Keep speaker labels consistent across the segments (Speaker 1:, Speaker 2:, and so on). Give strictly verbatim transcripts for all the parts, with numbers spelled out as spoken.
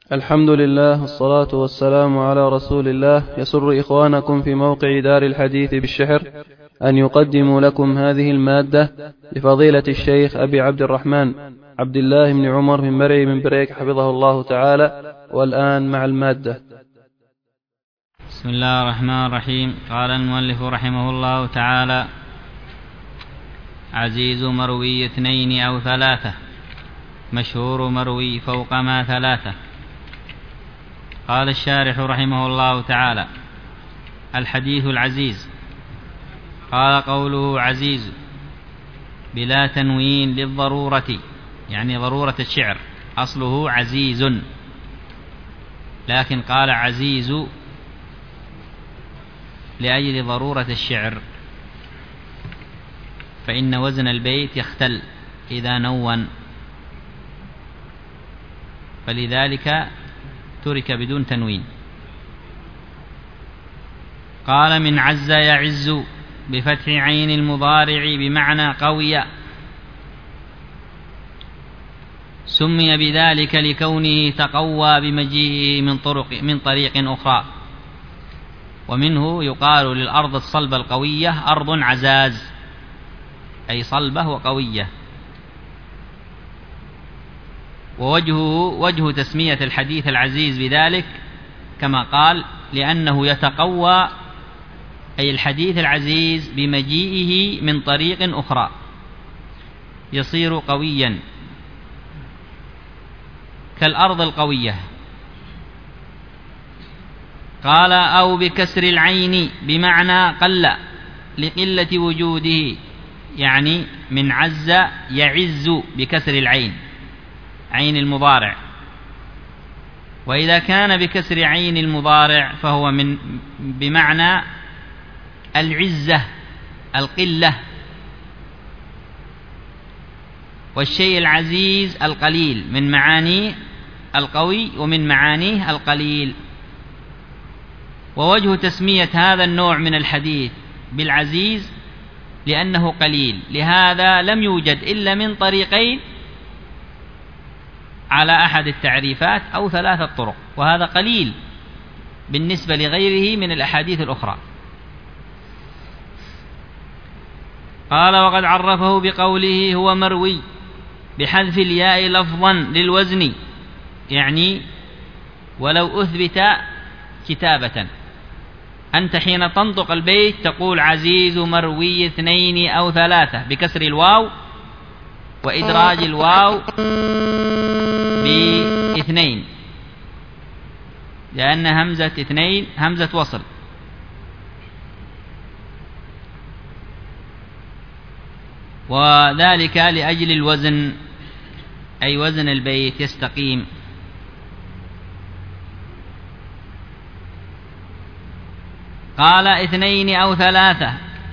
Speaker 1: الحمد لله والصلاة والسلام على رسول الله. يسر إخوانكم في موقع دار الحديث بالشحر أن يقدموا لكم هذه المادة لفضيلة الشيخ أبي عبد الرحمن عبد الله بن عمر بن مرعي بن بريك حفظه الله تعالى. والآن مع المادة.
Speaker 2: بسم الله الرحمن الرحيم. قال المؤلف رحمه الله تعالى: عزيز مروي اثنين أو ثلاثة، مشهور مروي فوق ما ثلاثة. قال الشارح رحمه الله تعالى: الحديث العزيز. قال قوله عزيز بلا تنوين للضرورة، يعني ضرورة الشعر، أصله عزيز، لكن قال عزيز لأجل ضرورة الشعر، فإن وزن البيت يختل إذا نون، فلذلك ترك بدون تنوين. قال: من عز يعز بفتح عين المضارع بمعنى قوي، سمي بذلك لكونه تقوى بمجيئه من طرق من طريق أخرى. ومنه يقال للأرض الصلبة القوية أرض عزاز، أي صلبة وقوية. ووجهه وجه تسمية الحديث العزيز بذلك كما قال: لأنه يتقوى، أي الحديث العزيز بمجيئه من طريق أخرى يصير قويا كالأرض القوية. قال: أو بكسر العين بمعنى قل لقلة وجوده، يعني من عز يعز بكسر العين، عين المضارع. وإذا كان بكسر عين المضارع فهو من بمعنى العزة، القلة. والشيء العزيز القليل، من معانيه القوي ومن معانيه القليل. ووجه تسمية هذا النوع من الحديث بالعزيز لأنه قليل، لهذا لم يوجد إلا من طريقين على أحد التعريفات أو ثلاثة طرق، وهذا قليل بالنسبة لغيره من الأحاديث الأخرى. قال: وقد عرفه بقوله هو مروي بحذف الياء لفظا للوزن، يعني ولو أثبت كتابة، أنت حين تنطق البيت تقول عزيز مروي اثنين أو ثلاثة بكسر الواو وإدراج الواو باثنين، لأن همزة اثنين همزة وصل. وذلك لأجل الوزن، أي وزن البيت يستقيم. قال: اثنين أو ثلاثة.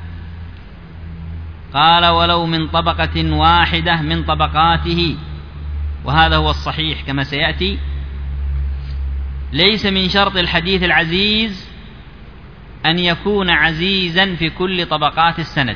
Speaker 2: قال: ولو من طبقة واحدة من طبقاته، وهذا هو الصحيح كما سيأتي. ليس من شرط الحديث العزيز أن يكون عزيزا في كل طبقات السند،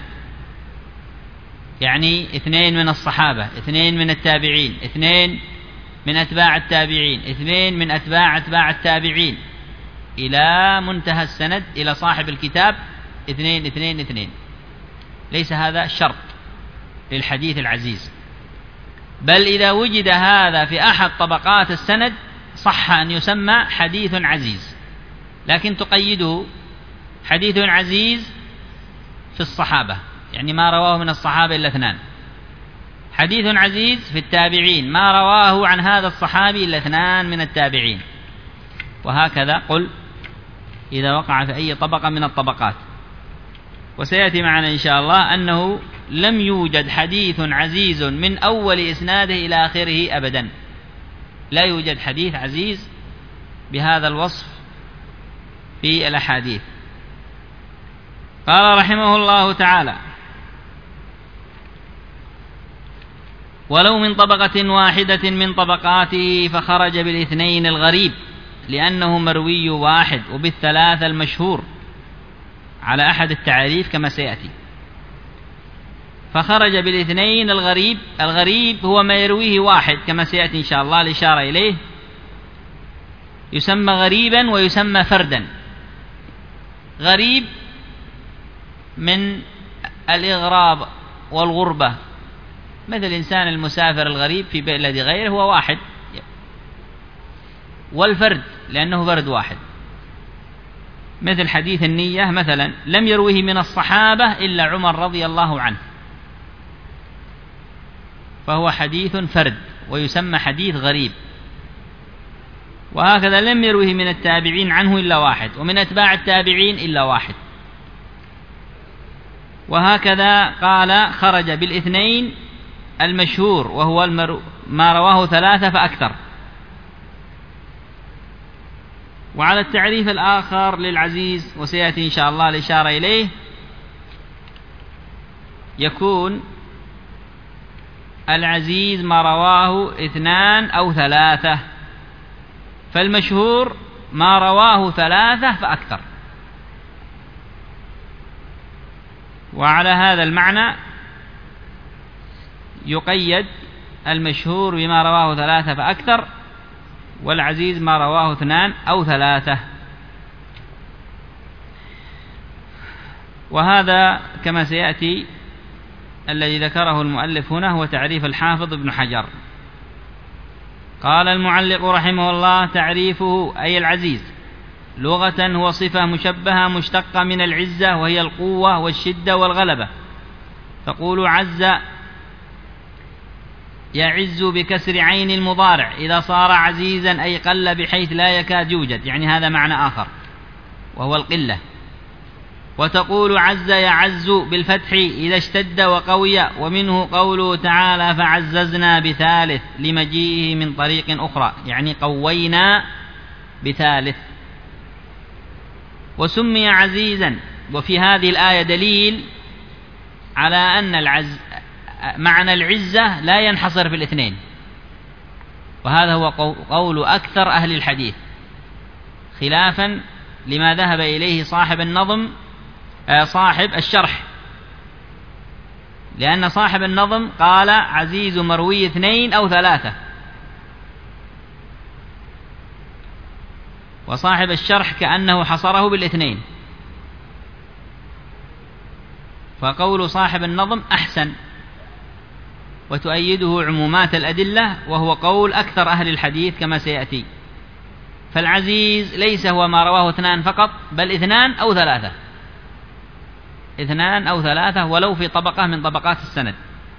Speaker 2: يعني اثنين من الصحابة، اثنين من التابعين، اثنين من أتباع التابعين، اثنين من أتباع أتباع التابعين، إلى منتهى السند إلى صاحب الكتاب، اثنين اثنين اثنين. ليس هذا شرط للحديث العزيز، بل إذا وجد هذا في أحد طبقات السند صح أن يسمى حديث عزيز، لكن تقيده حديث عزيز في الصحابة، يعني ما رواه من الصحابة إلا اثنان. حديث عزيز في التابعين، ما رواه عن هذا الصحابي إلا اثنان من التابعين. وهكذا قل إذا وقع في أي طبقة من الطبقات. وسيأتي معنا إن شاء الله أنه لم يوجد حديث عزيز من أول إسناده إلى آخره أبدا، لا يوجد حديث عزيز بهذا الوصف في الأحاديث. قال رحمه الله تعالى: ولو من طبقة واحدة من طبقاته فخرج بالاثنين الغريب، لأنه مروي واحد، وبالثلاثة المشهور على أحد التعريف كما سيأتي. فخرج بالاثنين الغريب. الغريب هو ما يرويه واحد كما سيأتي إن شاء الله الإشارة إليه، يسمى غريبا ويسمى فردا. غريب من الإغراب والغربة، مثل الإنسان المسافر الغريب في بلد غيره هو واحد، والفرد لأنه فرد واحد، مثل حديث النية مثلا لم يروه من الصحابة إلا عمر رضي الله عنه، فهو حديث فرد ويسمى حديث غريب. وهكذا لم يروه من التابعين عنه إلا واحد، ومن أتباع التابعين إلا واحد. وهكذا قال خرج بالاثنين المشهور وهو المر... ما رواه ثلاثة فأكثر. وعلى التعريف الآخر للعزيز وسيأتي إن شاء الله الإشارة إليه، يكون العزيز ما رواه اثنان أو ثلاثة، فالمشهور ما رواه ثلاثة فأكثر. وعلى هذا المعنى يقيد المشهور بما رواه ثلاثة فأكثر، والعزيز ما رواه اثنان أو ثلاثة. وهذا كما سيأتي الذي ذكره المؤلف هنا هو تعريف الحافظ ابن حجر. قال المعلق رحمه الله: تعريفه أي العزيز لغة هو صفة مشبهة مشتقة من العزة، وهي القوة والشدة والغلبة. تقول عز يعز بكسر عين المضارع إذا صار عزيزا، أي قل بحيث لا يكاد يوجد، يعني هذا معنى آخر وهو القلة. وتقول عز يعز بالفتح إذا اشتد وقوي، ومنه قوله تعالى: فعززنا بثالث لمجيئه من طريق أخرى، يعني قوينا بثالث. وسمي عزيزا. وفي هذه الآية دليل على أن العز معنى العزة لا ينحصر في الاثنين، وهذا هو قول أكثر أهل الحديث، خلافا لما ذهب إليه صاحب النظم صاحب الشرح، لأن صاحب النظم قال عزيز مروي اثنين أو ثلاثة، وصاحب الشرح كأنه حصره بالاثنين، فقول صاحب النظم أحسن وتؤيده عمومات الأدلة، وهو قول أكثر أهل الحديث كما سيأتي. فالعزيز ليس هو ما رواه اثنان فقط، بل اثنان أو ثلاثة، اثنان أو ثلاثة ولو في طبقة من طبقات السند.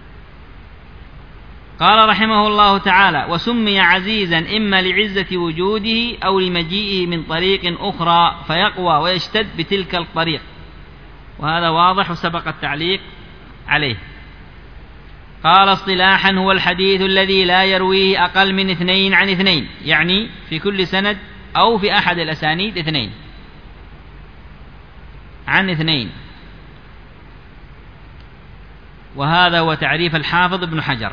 Speaker 2: قال رحمه الله تعالى: وسمي عزيزا إما لعزة وجوده أو لمجيئه من طريق أخرى فيقوى ويشتد بتلك الطريق، وهذا واضح وسبق التعليق عليه. قال اصطلاحا: هو الحديث الذي لا يرويه أقل من اثنين عن اثنين، يعني في كل سند أو في أحد الأسانيد اثنين عن اثنين. وهذا هو تعريف الحافظ ابن حجر.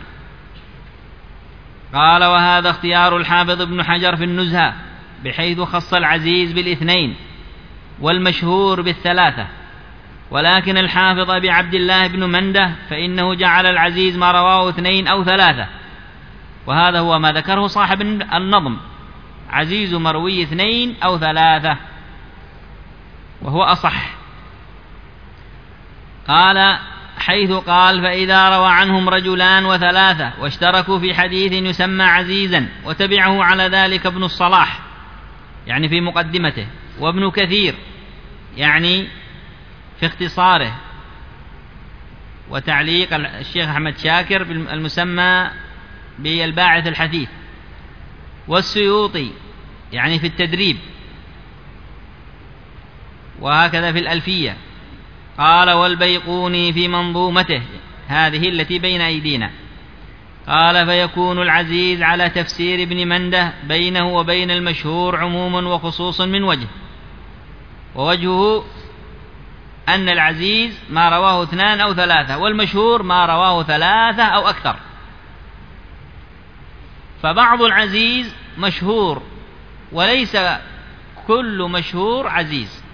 Speaker 2: قال: وهذا اختيار الحافظ ابن حجر في النزهة، بحيث خص العزيز بالاثنين والمشهور بالثلاثة. ولكن الحافظ أبي عبد الله بن منده فإنه جعل العزيز ما رواه اثنين أو ثلاثة، وهذا هو ما ذكره صاحب النظم: عزيز مروي اثنين أو ثلاثة، وهو أصح. قال: حيث قال: فإذا روى عنهم رجلان وثلاثة واشتركوا في حديث يسمى عزيزا. وتبعه على ذلك ابن الصلاح يعني في مقدمته، وابن كثير يعني في اختصاره، وتعليق الشيخ أحمد شاكر المسمى بالباعث الحثيث، والسيوطي يعني في التدريب، وهكذا في الألفية. قال: والبيقوني في منظومته هذه التي بين أيدينا. قال: فيكون العزيز على تفسير ابن منده بينه وبين المشهور عموم وخصوص من وجه، ووجهه أن العزيز ما رواه اثنان أو ثلاثة، والمشهور ما رواه ثلاثة أو أكثر. فبعض العزيز مشهور، وليس كل مشهور عزيز،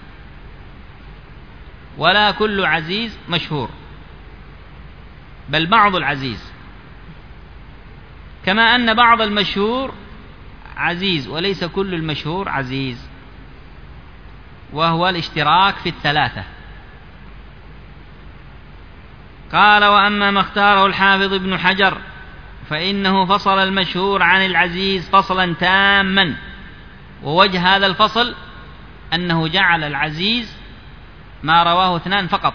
Speaker 2: ولا كل عزيز مشهور، بل بعض العزيز. كما أن بعض المشهور عزيز، وليس كل المشهور عزيز، وهو الاشتراك في الثلاثة. قال: وأما ما اختاره الحافظ ابن حجر فإنه فصل المشهور عن العزيز فصلا تاما، ووجه هذا الفصل أنه جعل العزيز ما رواه اثنان فقط،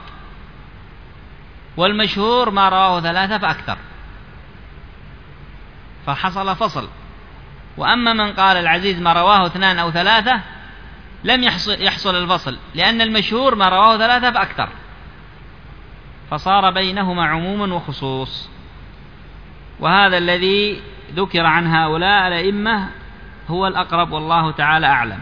Speaker 2: والمشهور ما رواه ثلاثة فأكثر، فحصل فصل. وأما من قال العزيز ما رواه اثنان أو ثلاثة لم يحصل, يحصل الفصل، لأن المشهور ما رواه ثلاثة فأكثر، فصار بينهما عموم وخصوص. وهذا الذي ذكر عن هؤلاء الأئمة هو الأقرب، والله تعالى أعلم.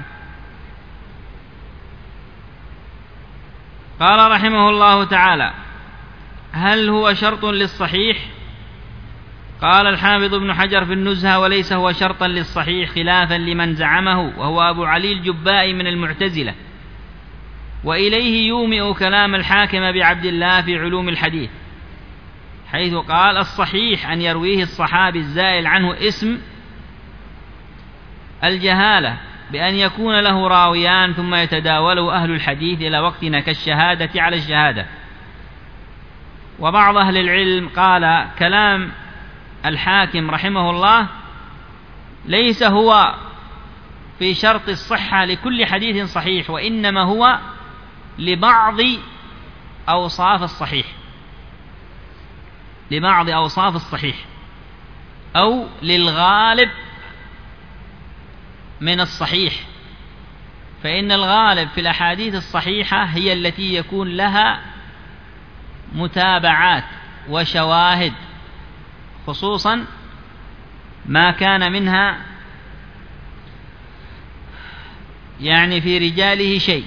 Speaker 2: قال رحمه الله تعالى: هل هو شرط للصحيح؟ قال الحافظ ابن حجر في النزهة: وليس هو شرطا للصحيح خلافا لمن زعمه، وهو أبو علي الجبائي من المعتزلة، وإليه يومئ كلام الحاكم بعبد الله في علوم الحديث، حيث قال: الصحيح أن يرويه الصحابي الزائل عنه اسم الجهالة بأن يكون له راويان ثم يتداوله أهل الحديث إلى وقتنا كالشهادة على الشهادة. وبعض أهل العلم قال: كلام الحاكم رحمه الله ليس هو في شرط الصحة لكل حديث صحيح، وإنما هو لبعض أوصاف الصحيح، لبعض أوصاف الصحيح، أو للغالب من الصحيح. فإن الغالب في الأحاديث الصحيحة هي التي يكون لها متابعات وشواهد، خصوصا ما كان منها يعني في رجاله شيء.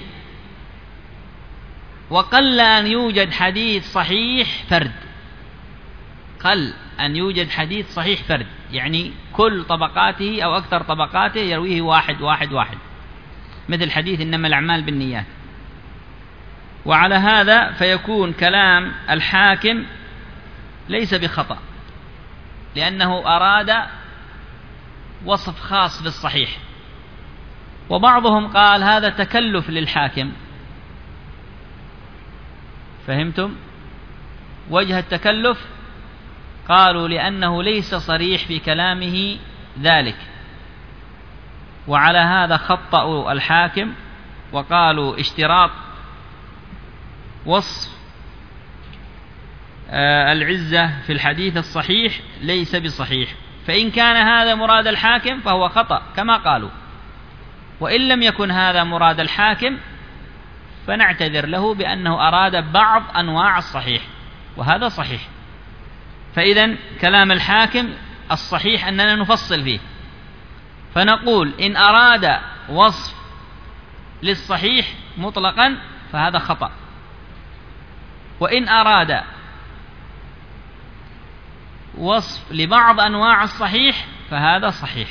Speaker 2: وقل أن يوجد حديث صحيح فرد، قل أن يوجد حديث صحيح فرد، يعني كل طبقاته أو أكثر طبقاته يرويه واحد واحد واحد، مثل حديث إنما الأعمال بالنيات. وعلى هذا فيكون كلام الحاكم ليس بخطأ، لأنه أراد وصف خاص بالصحيح. وبعضهم قال هذا تكلف للحاكم. فهمتم وجه التكلف؟ قالوا لأنه ليس صريح في كلامه ذلك، وعلى هذا خطأوا الحاكم وقالوا اشتراط وصف العزة في الحديث الصحيح ليس بصحيح. فإن كان هذا مراد الحاكم فهو خطأ كما قالوا، وإن لم يكن هذا مراد الحاكم فنعتذر له بأنه أراد بعض أنواع الصحيح، وهذا صحيح. فإذا كلام الحاكم الصحيح أننا نفصل فيه، فنقول إن أراد وصف للصحيح مطلقا فهذا خطأ، وإن أراد وصف لبعض أنواع الصحيح فهذا صحيح.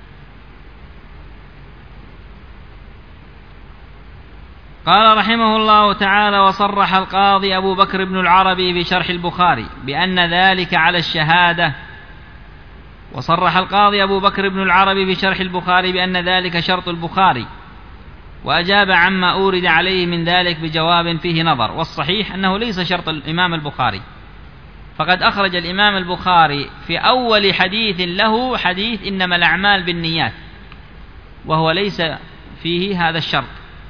Speaker 2: قال رحمه الله تعالى: وصرح القاضي أبو بكر بن العربي في شرح البخاري بأن ذلك على الشهادة وصرح القاضي أبو بكر بن العربي في شرح البخاري بأن ذلك شرط البخاري، وأجاب عما أورد عليه من ذلك بجواب فيه نظر، والصحيح أنه ليس شرط الإمام البخاري، فقد أخرج الإمام البخاري في أول حديث له حديث إنما الأعمال بالنيات، وهو ليس فيه هذا الشرط.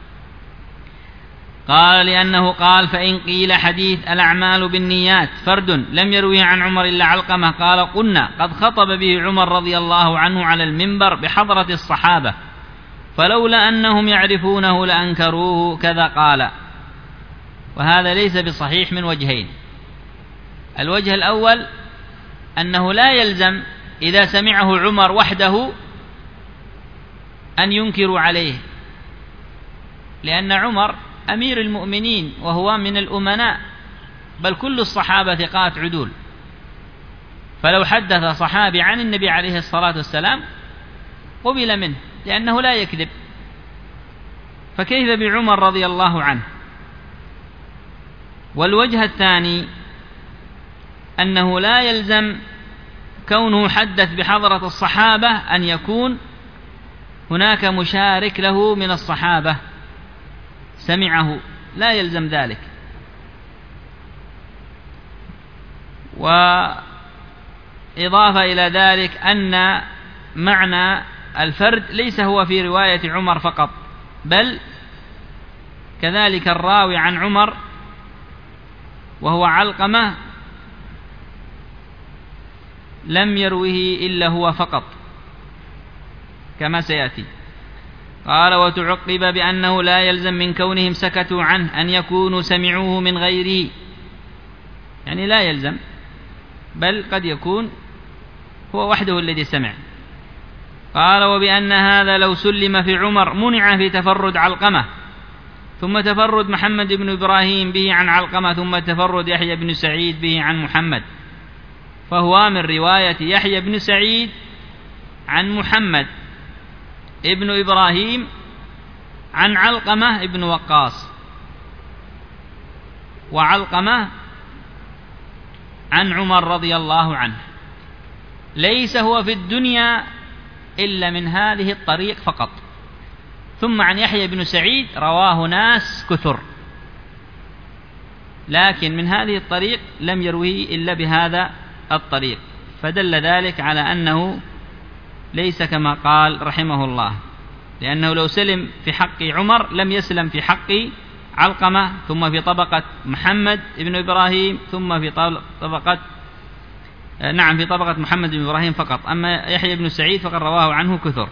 Speaker 2: قال: لأنه قال: فإن قيل حديث الأعمال بالنيات فرد لم يروي عن عمر إلا علقمة، قال: قلنا قد خطب به عمر رضي الله عنه على المنبر بحضرة الصحابة، فلولا أنهم يعرفونه لأنكروه كذا قال. وهذا ليس بصحيح من وجهين: الوجه الأول أنه لا يلزم إذا سمعه عمر وحده أن ينكروا عليه، لأن عمر أمير المؤمنين وهو من الأمناء، بل كل الصحابة ثقات عدول، فلو حدث صحابي عن النبي عليه الصلاة والسلام قبل منه لأنه لا يكذب، فكيف بعمر رضي الله عنه؟ والوجه الثاني أنه لا يلزم كونه حدث بحضرة الصحابة أن يكون هناك مشارك له من الصحابة سمعه، لا يلزم ذلك. وإضافة إلى ذلك أن معنى الفرد ليس هو في رواية عمر فقط، بل كذلك الراوي عن عمر وهو علقمة لم يروه إلا هو فقط كما سيأتي. قال: وتعقب بأنه لا يلزم من كونهم سكتوا عنه أن يكونوا سمعوه من غيره، يعني لا يلزم، بل قد يكون هو وحده الذي سمع. قال: وبأن هذا لو سلم في عمر منع في تفرد علقمة، ثم تفرد محمد بن إبراهيم به عن علقمة، ثم تفرد يحيى بن سعيد به عن محمد، فهو من رواية يحيى بن سعيد عن محمد ابن إبراهيم عن علقمة ابن وقاص، وعلقمة عن عمر رضي الله عنه، ليس هو في الدنيا إلا من هذه الطريق فقط. ثم عن يحيى بن سعيد رواه ناس كثر، لكن من هذه الطريق لم يروه إلا بهذا الطريق، فدل ذلك على أنه ليس كما قال رحمه الله، لأنه لو سلم في حق عمر لم يسلم في حق علقمة، ثم في طبقة محمد بن إبراهيم، ثم في طبقة نعم في طبقة محمد بن إبراهيم فقط. أما يحيى بن سعيد فقد رواه عنه كثر.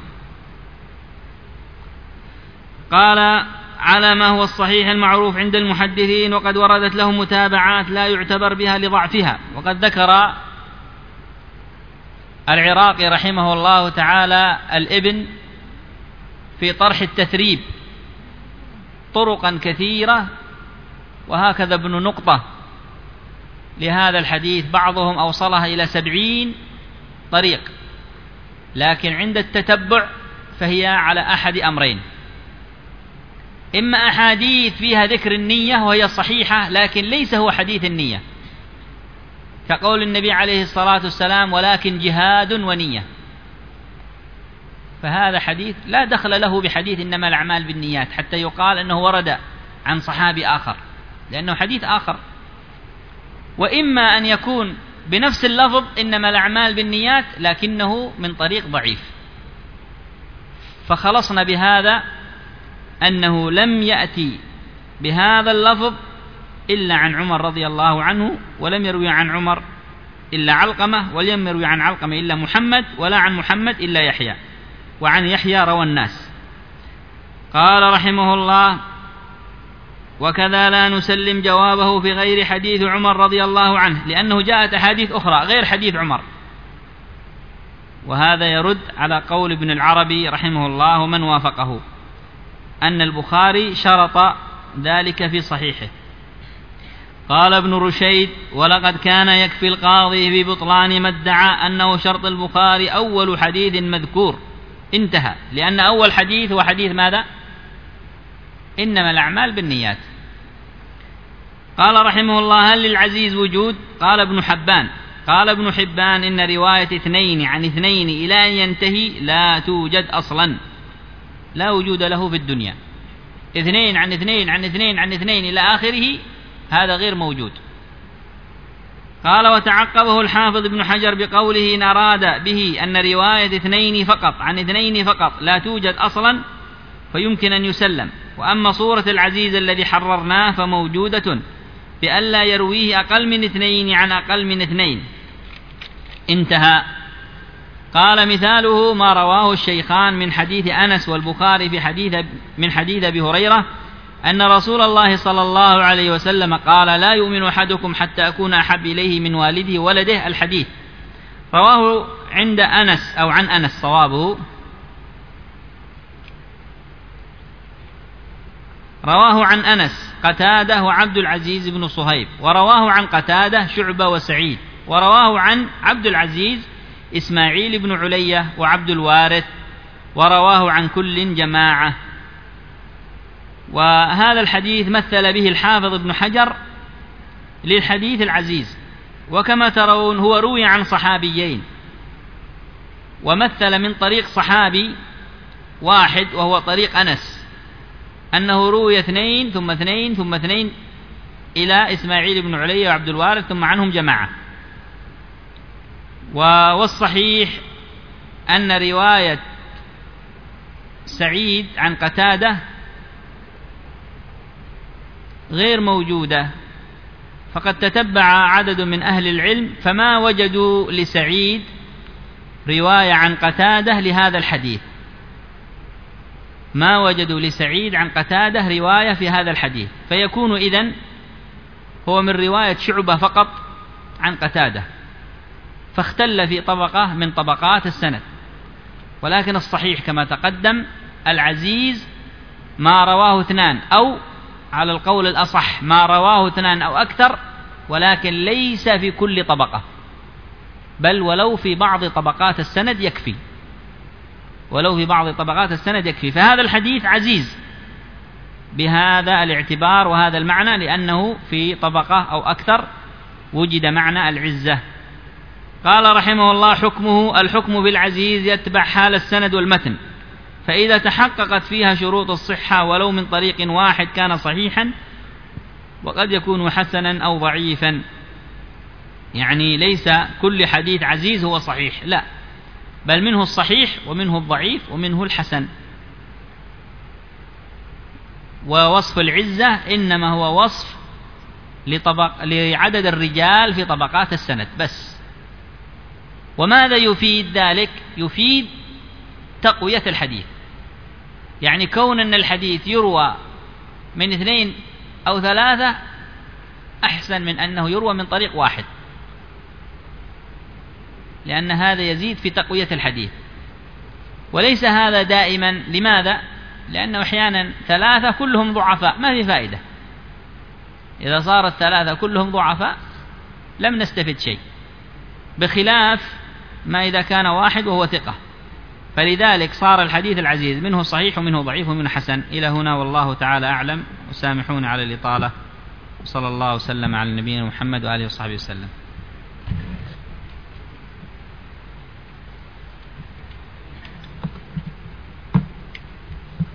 Speaker 2: قال: على ما هو الصحيح المعروف عند المحدثين، وقد وردت له متابعات لا يعتبر بها لضعفها. وقد ذكر العراقي رحمه الله تعالى الابن في طرح التثريب طرقا كثيرة، وهكذا ابن نقطة لهذا الحديث بعضهم أوصلها إلى سبعين طريق، لكن عند التتبع فهي على أحد أمرين: إما أحاديث فيها ذكر النية وهي صحيحة لكن ليس هو حديث النية، كقول النبي عليه الصلاة والسلام: ولكن جهاد ونية، فهذا حديث لا دخل له بحديث إنما الأعمال بالنيات حتى يقال أنه ورد عن صحابي آخر، لأنه حديث آخر. وإما أن يكون بنفس اللفظ إنما الأعمال بالنيات لكنه من طريق ضعيف، فخلصنا بهذا أنه لم يأتي بهذا اللفظ إلا عن عمر رضي الله عنه، ولم يروي عن عمر إلا علقمة، ولم يروي عن علقمة إلا محمد، ولا عن محمد إلا يحيى، وعن يحيى روى الناس. قال رحمه الله: وكذا لا نسلم جوابه في غير حديث عمر رضي الله عنه، لأنه جاءت أحاديث أخرى غير حديث عمر، وهذا يرد على قول ابن العربي رحمه الله ومن وافقه أن البخاري شرط ذلك في صحيحه. قال ابن رشيد: ولقد كان يكفي القاضي في بطلان ما ادعى أنه شرط البخاري أول حديث مذكور، انتهى، لأن أول حديث هو حديث ماذا؟ إنما الأعمال بالنيات. قال رحمه الله: هل للعزيز وجود؟ قال ابن حبان قال ابن حبان: إن رواية اثنين عن اثنين إلى أن ينتهي لا توجد أصلا، لا وجود له في الدنيا. اثنين عن اثنين عن اثنين عن اثنين إلى آخره، هذا غير موجود. قال: وتعقبه الحافظ ابن حجر بقوله: إن أراد به أن رواية اثنين فقط عن اثنين فقط لا توجد أصلا فيمكن أن يسلم، وأما صورة العزيز الذي حررناه فموجودة بألا يرويه أقل من اثنين عن أقل من اثنين، انتهى. قال: مثاله ما رواه الشيخان من حديث أنس والبخاري في حديث من حديث أبي هريرة أن رسول الله صلى الله عليه وسلم قال: لا يؤمن أحدكم حتى أكون أحب إليه من والده ولده، الحديث. رواه عند أنس أو عن أنس، صوابه رواه عن أنس قتادة وعبد العزيز بن صهيب، ورواه عن قتادة شعبة وسعيد، ورواه عن عبد العزيز إسماعيل بن علية وعبد الوارث، ورواه عن كل جماعة. وهذا الحديث مثل به الحافظ ابن حجر للحديث العزيز، وكما ترون هو روي عن صحابيين، ومثل من طريق صحابي واحد وهو طريق أنس أنه روي اثنين ثم اثنين ثم اثنين إلى إسماعيل بن علي وعبد الوارث ثم عنهم جماعة. والصحيح أن رواية سعيد عن قتادة غير موجودة، فقد تتبع عدد من أهل العلم فما وجدوا لسعيد رواية عن قتادة لهذا الحديث، ما وجدوا لسعيد عن قتادة رواية في هذا الحديث، فيكون إذن هو من رواية شعبة فقط عن قتادة، فاختل في طبقة من طبقات السند. ولكن الصحيح كما تقدم العزيز ما رواه اثنان، أو على القول الأصح ما رواه اثنان أو أكثر، ولكن ليس في كل طبقة، بل ولو في بعض طبقات السند يكفي، ولو في بعض طبقات السند يكفي. فهذا الحديث عزيز بهذا الاعتبار وهذا المعنى، لأنه في طبقة أو أكثر وجد معنى العزة. قال رحمه الله: حكمه: الحكم بالعزيز يتبع حال السند والمتن، فإذا تحققت فيها شروط الصحة ولو من طريق واحد كان صحيحا، وقد يكون حسنا أو ضعيفا. يعني ليس كل حديث عزيز هو صحيح، لا، بل منه الصحيح ومنه الضعيف ومنه الحسن. ووصف العزة إنما هو وصف لطبق لعدد الرجال في طبقات السند بس. وماذا يفيد ذلك؟ يفيد تقوية الحديث، يعني كون أن الحديث يروى من اثنين أو ثلاثة أحسن من أنه يروى من طريق واحد، لأن هذا يزيد في تقوية الحديث. وليس هذا دائما. لماذا؟ لأنه أحيانا ثلاثة كلهم ضعفاء ما في فائدة. إذا صار الثلاثة كلهم ضعفاء لم نستفد شيء، بخلاف ما إذا كان واحد وهو ثقة. فلذلك صار الحديث العزيز منه صحيح ومنه ضعيف ومنه حسن. إلى هنا والله تعالى أعلم، وسامحون على الإطالة، وصلى الله وسلم على نبينا محمد وآله وصحبه وسلم.